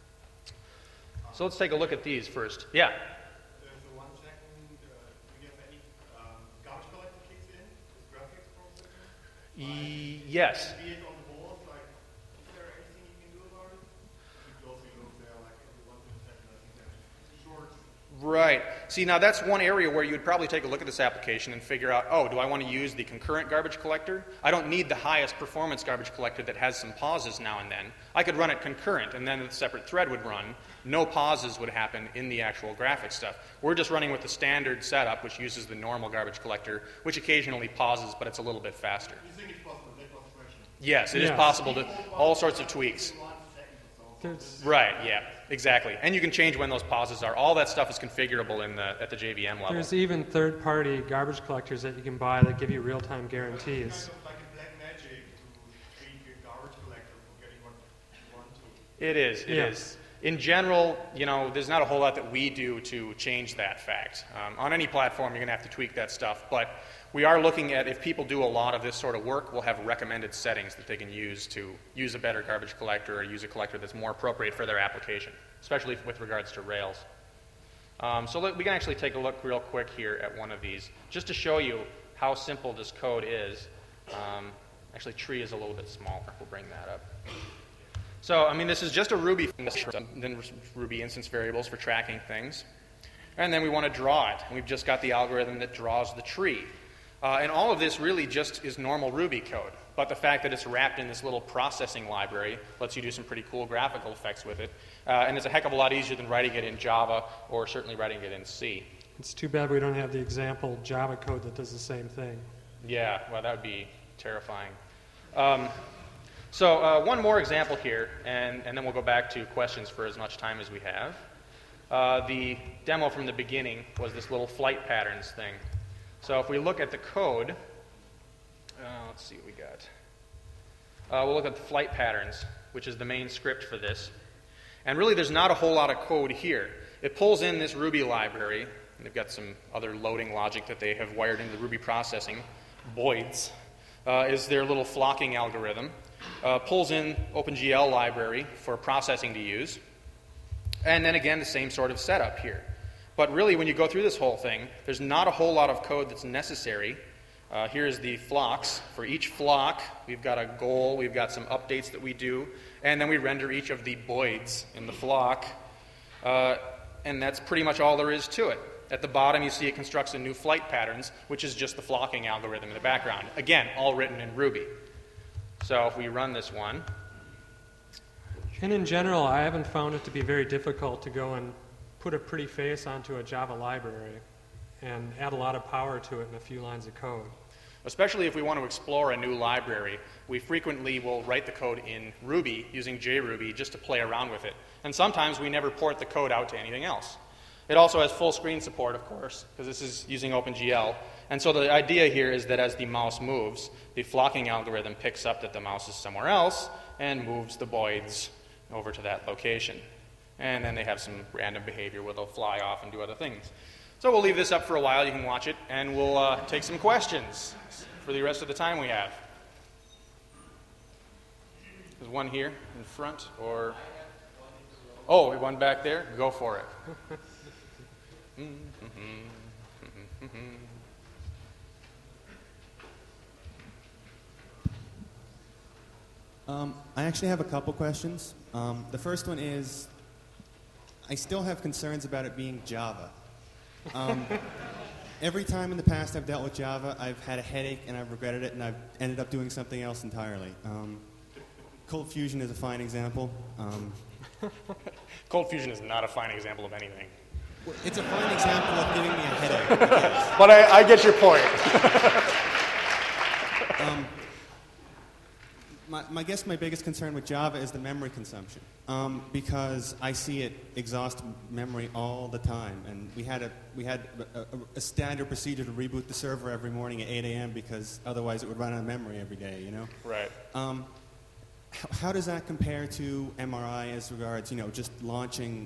So let's take a look at these first. Yeah? There's the one second, uh, do you have any um, garbage collector kicks in with graphics processing? E yes. Be it on the board, like, is there anything you can do about it? You can also look there, like, every one second, I think that's short. Right. See, now that's one area where you would probably take a look at this application and figure out, oh, do I want to use the concurrent garbage collector? I don't need the highest performance garbage collector that has some pauses now and then. I could run it concurrent, and then a separate thread would run. No pauses would happen in the actual graphics stuff. We're just running with the standard setup, which uses the normal garbage collector, which occasionally pauses, but it's a little bit faster. You think it's possible? That was the question. Yes, it Yes. is possible to all sorts of tweaks. There's, Right, yeah, exactly. And you can change when those pauses are. All that stuff is configurable in the, at the J V M level. there's even third-party garbage collectors that you can buy that give you real-time guarantees. Kind of like a black magic to treat your garbage collector for getting what you want to. It is, it Yeah. is. In general, you know, there's not a whole lot that we do to change that fact. Um, on any platform, you're going to have to tweak that stuff. But we are looking at, if people do a lot of this sort of work, we'll have recommended settings that they can use to use a better garbage collector or use a collector that's more appropriate for their application, especially with regards to Rails. Um, so let, we can actually take a look real quick here at one of these, just to show you how simple this code is. Um, actually, tree is a little bit smaller. We'll bring that up. So, I mean, this is just a Ruby thing, then Ruby instance variables for tracking things. And then we want to draw it. And we've just got the algorithm that draws the tree. Uh, and all of this really just is normal Ruby code. But the fact that it's wrapped in this little processing library lets you do some pretty cool graphical effects with it. Uh, and it's a heck of a lot easier than writing it in Java or certainly writing it in C. It's too bad we don't have the example Java code that does the same thing. Yeah, well, that would be terrifying. Um, So uh, one more example here, and, and then we'll go back to questions for as much time as we have. Uh, the demo from the beginning was this little flight patterns thing. So if we look at the code, uh, let's see what we got. Uh, we'll look at the flight patterns, which is the main script for this. And really there's not a whole lot of code here. It pulls in this Ruby library, and they've got some other loading logic that they have wired into the Ruby processing. Boids uh, is their little flocking algorithm. Uh, pulls in OpenGL library for processing to use. And then again, the same sort of setup here. But really, when you go through this whole thing, there's not a whole lot of code that's necessary. Uh, here's the flocks. For each flock, we've got a goal, we've got some updates that we do, and then we render each of the boids in the flock. Uh, and that's pretty much all there is to it. At the bottom, you see it constructs a new flight patterns, which is just the flocking algorithm in the background. Again, all written in Ruby. So if we run this one. And in general, I haven't found it to be very difficult to go and put a pretty face onto a Java library and add a lot of power to it in a few lines of code. Especially if we want to explore a new library, we frequently will write the code in Ruby using JRuby just to play around with it. And sometimes we never port the code out to anything else. It also has full screen support, of course, because this is using OpenGL. And so the idea here is that as the mouse moves, the flocking algorithm picks up that the mouse is somewhere else and moves the boids over to that location. And then they have some random behavior where they'll fly off and do other things. So we'll leave this up for a while. You can watch it, and we'll uh, take some questions for the rest of the time we have. There's one here in front, or... Oh, one back there? Go for it. Um, I actually have a couple questions. Um, the first one is, I still have concerns about it being Java. Um, every time in the past I've dealt with Java, I've had a headache and I've regretted it, and I've ended up doing something else entirely. Um, Cold Fusion is a fine example. Um, Cold Fusion is not a fine example of anything. well, it's a fine example of giving me a headache. But I, I get your point. um, my, my guess my biggest concern with Java is the memory consumption, um, because I see it exhaust memory all the time, and we had a we had a, a, a standard procedure to reboot the server every morning at eight a.m. because otherwise it would run out of memory every day. You know. Right. Um, how, how does that compare to M R I as regards, you know, just launching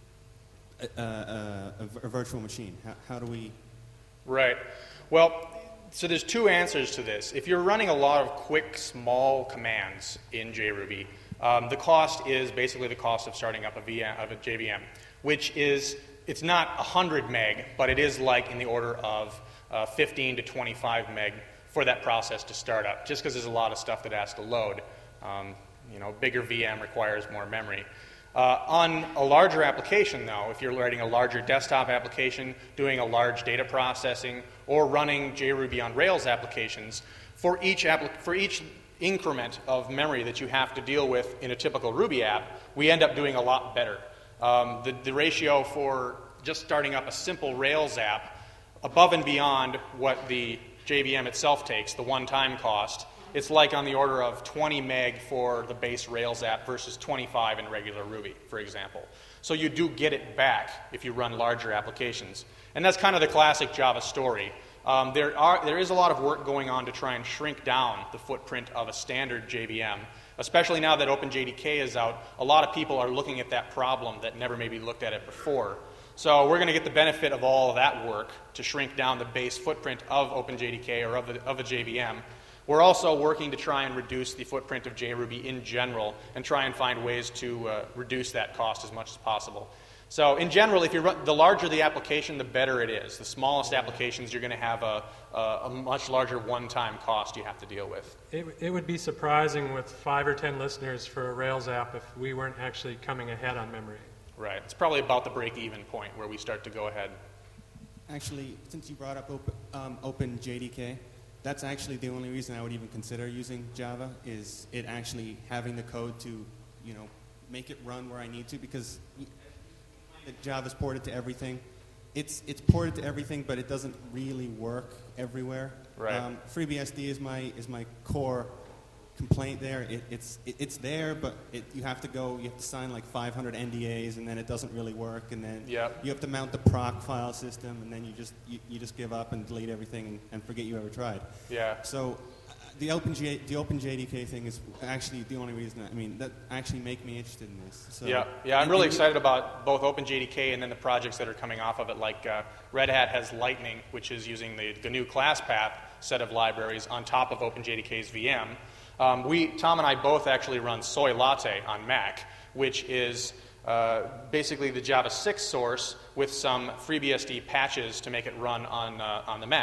a, a, a, a virtual machine? How, how do we? Right. Well. So there's two answers to this. If you're running a lot of quick, small commands in JRuby, um, the cost is basically the cost of starting up a, V M, of a J V M, which is, it's not one hundred meg, but it is like in the order of uh, fifteen to twenty-five meg for that process to start up, just because there's a lot of stuff that has to load. Um, you know, bigger V M requires more memory. Uh, on a larger application, though, if you're writing a larger desktop application, doing a large data processing, or running JRuby on Rails applications, for each, applic for each increment of memory that you have to deal with in a typical Ruby app, we end up doing a lot better. Um, the, the ratio for just starting up a simple Rails app, above and beyond what the J V M itself takes, the one-time cost, it's like on the order of twenty meg for the base Rails app versus twenty-five in regular Ruby, for example. So you do get it back if you run larger applications. And that's kind of the classic Java story. Um, there, are, there is a lot of work going on to try and shrink down the footprint of a standard J V M, especially now that OpenJDK is out. A lot of people are looking at that problem that never maybe looked at it before. So we're going to get the benefit of all of that work to shrink down the base footprint of OpenJDK or of a, of a J V M. We're also working to try and reduce the footprint of JRuby in general and try and find ways to uh, reduce that cost as much as possible. So in general, if you run, the larger the application, the better it is. The smallest applications, you're going to have a, a, a much larger one-time cost you have to deal with. It, it would be surprising with five or ten listeners for a Rails app if we weren't actually coming ahead on memory. Right. It's probably about the break-even point where we start to go ahead. Actually, since you brought up Open, um, OpenJDK, that's actually the only reason I would even consider using Java, is it actually having the code to, you know, make it run where I need to, because Java's ported to everything. It's it's ported to everything, but it doesn't really work everywhere. Right. Um, FreeBSD is my is my core complaint there. It, it's it, it's there, but it, you have to go. You have to sign like five hundred N D As, and then it doesn't really work. And then yep. you have to mount the proc file system, and then you just you, you just give up and delete everything and, and forget you ever tried. Yeah. So uh, the OpenJ the OpenJDK thing is actually the only reason. I mean, that actually make me interested in this. So, yeah, yeah. I'm and, really and excited about both OpenJDK and then the projects that are coming off of it. Like uh, Red Hat has Lightning, which is using the the new ClassPath set of libraries on top of OpenJDK's V M. Um, we, Tom and I both actually run Soy Latte on Mac, which is uh, basically the Java six source with some FreeBSD patches to make it run on, uh, on the Mac.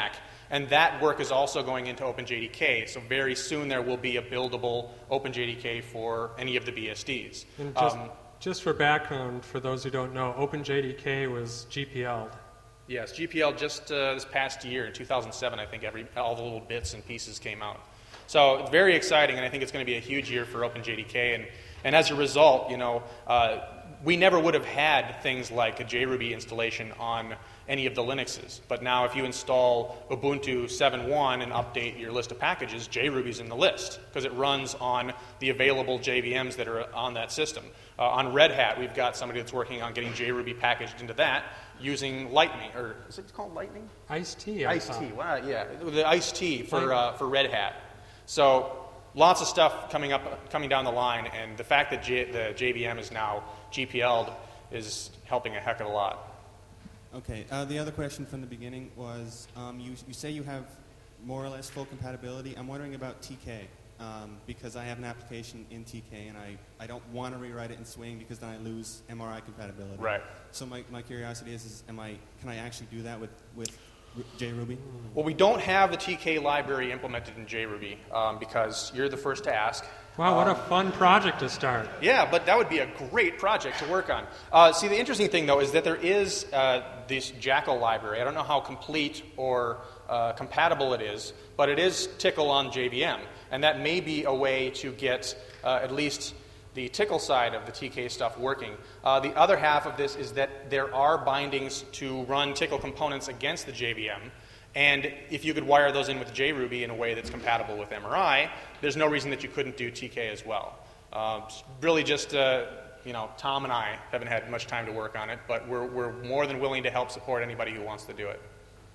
And that work is also going into OpenJDK. So very soon there will be a buildable OpenJDK for any of the B S Ds. And just, Um, just for background, for those who don't know, OpenJDK was G P L'd. Yes, G P L just uh, this past year, in two thousand seven, I think every all the little bits and pieces came out. So it's very exciting, and I think it's going to be a huge year for OpenJDK. And, and as a result, you know, uh, we never would have had things like a JRuby installation on any of the Linuxes. But now if you install Ubuntu seven point one and update your list of packages, JRuby's in the list because it runs on the available J V Ms that are on that system. Uh, on Red Hat, we've got somebody that's working on getting JRuby packaged into that using Lightning, or is it called Lightning? Ice-T. Ice-T, wow, yeah, the Ice-T for, uh, for Red Hat. So lots of stuff coming up, coming down the line, and the fact that J, the J V M is now G P L'd is helping a heck of a lot. Okay, uh, the other question from the beginning was, um, you, you say you have more or less full compatibility. I'm wondering about T K, um, because I have an application in T K, and I, I don't want to rewrite it in Swing because then I lose M R I compatibility. Right. So my, my curiosity is, is am I, can I actually do that with, with JRuby? Well, we don't have the T K library implemented in JRuby um, because you're the first to ask. Wow, what a Um, fun project to start. Yeah, but that would be a great project to work on. Uh, see, the interesting thing, though, is that there is uh, this Jackal library. I don't know how complete or uh, compatible it is, but it is Tickle on J V M. And that may be a way to get uh, at least the Tickle side of the T K stuff working. Uh, the other half of this is that there are bindings to run Tickle components against the J V M. And if you could wire those in with JRuby in a way that's compatible with M R I, there's no reason that you couldn't do T K as well. Uh, really just, uh, you know, Tom and I haven't had much time to work on it, but we're, we're more than willing to help support anybody who wants to do it.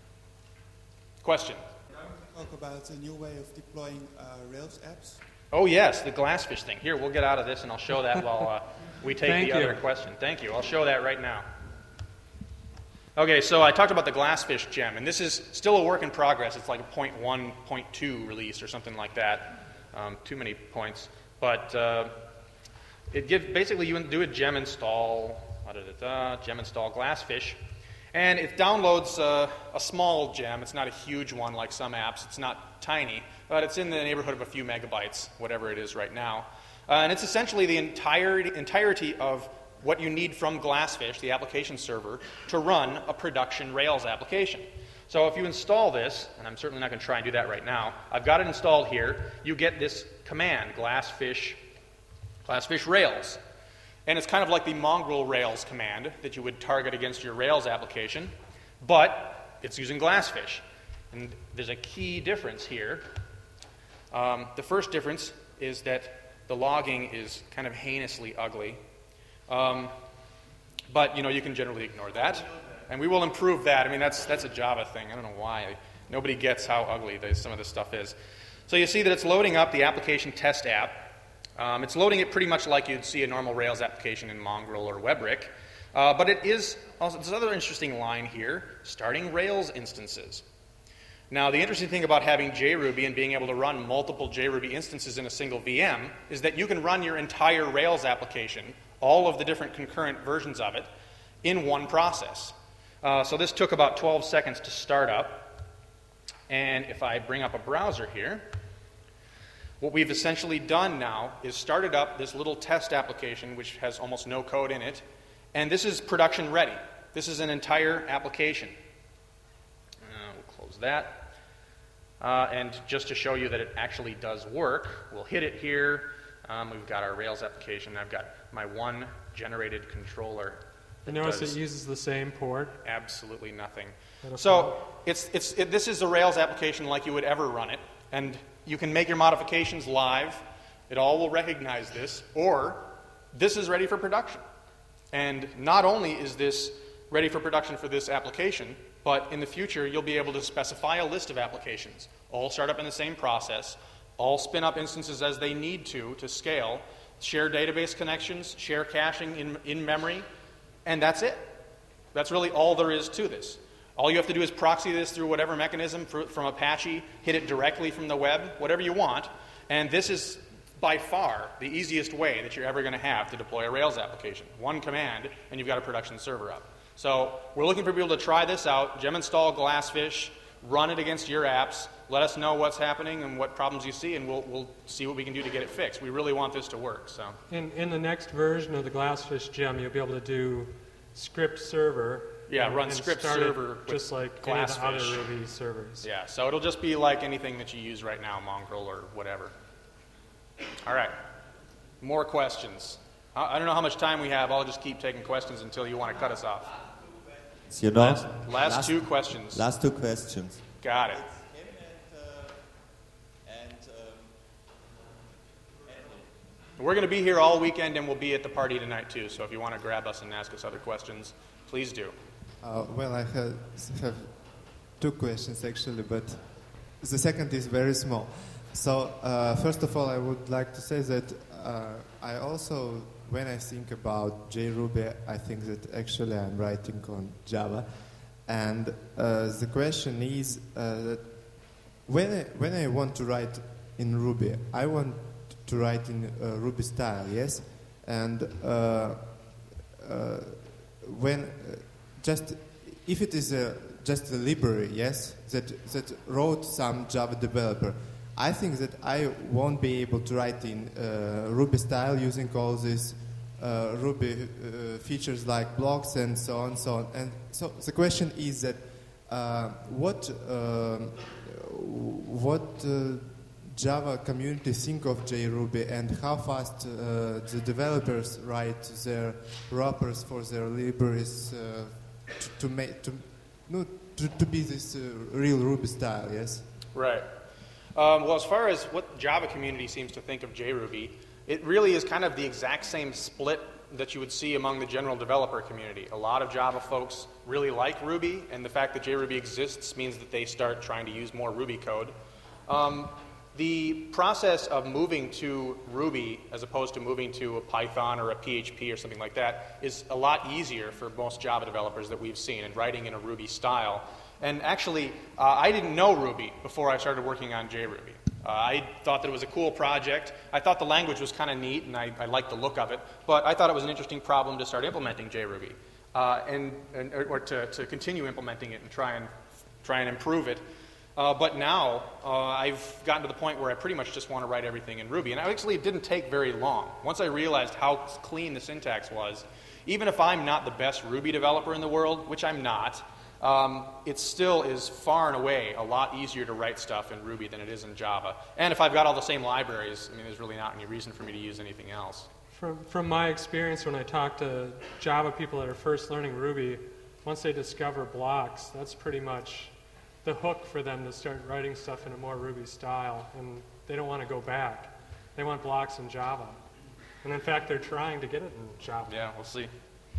Question? Talk about a new way of deploying uh, Rails apps. Oh, yes, the Glassfish thing. Here, we'll get out of this and I'll show that while uh, we take Thank the you. other question. Thank you. I'll show that right now. Okay, so I talked about the Glassfish gem, and this is still a work in progress. It's like a point one, point two release or something like that. Um, too many points. But uh, it gives, basically you do a gem install, da, da, da, gem install Glassfish, and it downloads uh, a small gem. It's not a huge one like some apps. It's not tiny, but it's in the neighborhood of a few megabytes, whatever it is right now. Uh, and it's essentially the entire, entirety of what you need from Glassfish, the application server, to run a production Rails application. So if you install this, and I'm certainly not going to try and do that right now, I've got it installed here, you get this command, Glassfish, Glassfish Rails. And it's kind of like the mongrel Rails command that you would target against your Rails application, but it's using Glassfish. And there's a key difference here. Um, the first difference is that the logging is kind of heinously ugly. Um, but, you know, you can generally ignore that. And we will improve that. I mean, that's, that's a Java thing. I don't know why. Nobody gets how ugly they, some of this stuff is. So you see that it's loading up the application test app. Um, it's loading it pretty much like you'd see a normal Rails application in Mongrel or Webrick. Uh, but it is also, this other interesting line here, starting Rails instances. Now, the interesting thing about having JRuby and being able to run multiple JRuby instances in a single V M is that you can run your entire Rails application, all of the different concurrent versions of it, in one process. Uh, so this took about twelve seconds to start up. And if I bring up a browser here, what we've essentially done now is started up this little test application, which has almost no code in it. And this is production ready. This is an entire application. Uh, we'll close that. Uh, and just to show you that it actually does work, we'll hit it here. Um, we've got our Rails application. I've got my one generated controller. I notice it uses the same port. Absolutely nothing. Beautiful. So it's, it's, it, this is a Rails application like you would ever run it. And you can make your modifications live. It all will recognize this. Or this is ready for production. And not only is this ready for production for this application, but in the future you'll be able to specify a list of applications, all start up in the same process, all spin up instances as they need to to scale, share database connections, share caching in, in memory, and that's it. That's really all there is to this. All you have to do is proxy this through whatever mechanism for, from Apache, hit it directly from the web, whatever you want, and this is by far the easiest way that you're ever going to have to deploy a Rails application. One command, and you've got a production server up. So we're looking for people to try this out, gem install Glassfish, run it against your apps, let us know what's happening and what problems you see, and we'll, we'll see what we can do to get it fixed. We really want this to work. So, In, in the next version of the Glassfish gem, you'll be able to do script server. Yeah, and, run and script start it server with just like any of the other Glassfish. Ruby servers. yeah, so it'll just be like anything that you use right now, Mongrel or whatever. All right, more questions. I I don't know how much time we have. I'll just keep taking questions until you want to cut us off. You know, Last, last, last two questions. last two questions. Got it. We're going to be here all weekend, and we'll be at the party tonight too. So if you want to grab us and ask us other questions, please do. Uh, well, I have, have two questions actually, but the second is very small. So uh, first of all, I would like to say that uh, I also, when I think about JRuby, I think that actually I'm writing on Java, and uh, the question is uh, that when I, when I want to write in Ruby, I want to write in uh, Ruby style, yes, and uh, uh, when uh, just if it is a, just a library, yes, that that wrote some Java developer, I think that I won't be able to write in uh, Ruby style using all these uh, Ruby uh, features like blocks and so on, so on. And so the question is that uh, what uh, what uh, Java community think of JRuby and how fast uh, the developers write their wrappers for their libraries uh, to, to make to, no, to to be this uh, real Ruby style, yes? Right. Um, well, as far as what Java community seems to think of JRuby, it really is kind of the exact same split that you would see among the general developer community. A lot of Java folks really like Ruby, and the fact that JRuby exists means that they start trying to use more Ruby code. Um, the process of moving to Ruby as opposed to moving to a Python or a P H P or something like that is a lot easier for most Java developers that we've seen, and writing in a Ruby style. And actually, uh, I didn't know Ruby before I started working on JRuby. Uh, I thought that it was a cool project. I thought the language was kind of neat, and I, I liked the look of it. But I thought it was an interesting problem to start implementing JRuby, uh, and, and or to, to continue implementing it and try and try and improve it. Uh, but now uh, I've gotten to the point where I pretty much just want to write everything in Ruby. And actually, it didn't take very long. Once I realized how clean the syntax was, even if I'm not the best Ruby developer in the world, which I'm not, Um, it still is far and away a lot easier to write stuff in Ruby than it is in Java. And if I've got all the same libraries, I mean, there's really not any reason for me to use anything else. From, from my experience when I talk to Java people that are first learning Ruby, once they discover blocks, that's pretty much the hook for them to start writing stuff in a more Ruby style. And they don't want to go back. They want blocks in Java. And in fact, they're trying to get it in Java. Yeah, we'll see.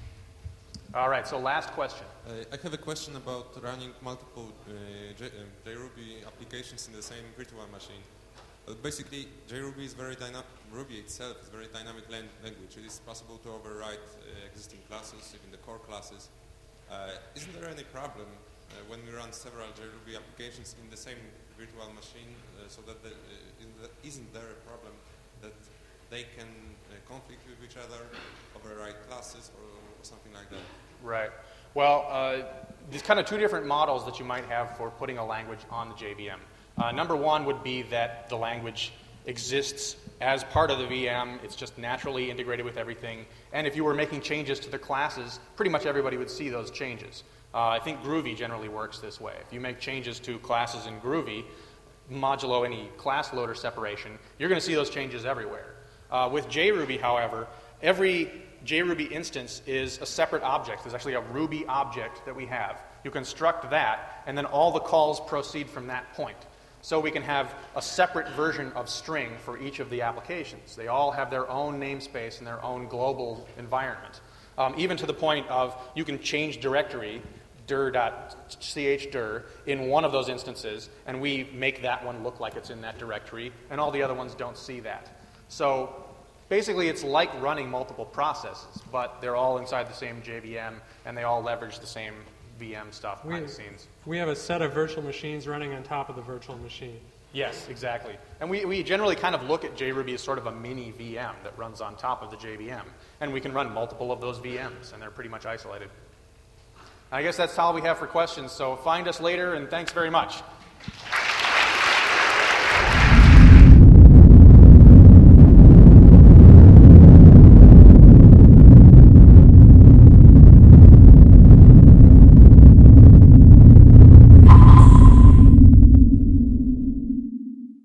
All right, so last question. Uh, I have a question about running multiple uh, J, uh, JRuby applications in the same virtual machine. Uh, basically, JRuby is very dynamic. Ruby itself is a very dynamic lang language. It is possible to override uh, existing classes, even the core classes. Uh, isn't there any problem uh, when we run several JRuby applications in the same virtual machine, uh, so that the, uh, isn't there a problem that they can uh, conflict with each other, override classes, or, or something like that? Right. Well, uh, there's kind of two different models that you might have for putting a language on the J V M. Uh, number one would be that the language exists as part of the V M. It's just naturally integrated with everything. And if you were making changes to the classes, pretty much everybody would see those changes. Uh, I think Groovy generally works this way. If you make changes to classes in Groovy, modulo any class loader separation, you're going to see those changes everywhere. Uh, with JRuby, however, every JRuby instance is a separate object. There's actually a Ruby object that we have. You construct that, and then all the calls proceed from that point. So we can have a separate version of string for each of the applications. They all have their own namespace and their own global environment. Um, even to the point of you can change directory, dir.chdir, in one of those instances, and we make that one look like it's in that directory, and all the other ones don't see that. So basically, it's like running multiple processes, but they're all inside the same J V M, and they all leverage the same V M stuff behind we, the scenes. We have a set of virtual machines running on top of the virtual machine. Yes, exactly. And we, we generally kind of look at JRuby as sort of a mini V M that runs on top of the J V M. And we can run multiple of those V Ms, and they're pretty much isolated. I guess that's all we have for questions, so find us later, and thanks very much.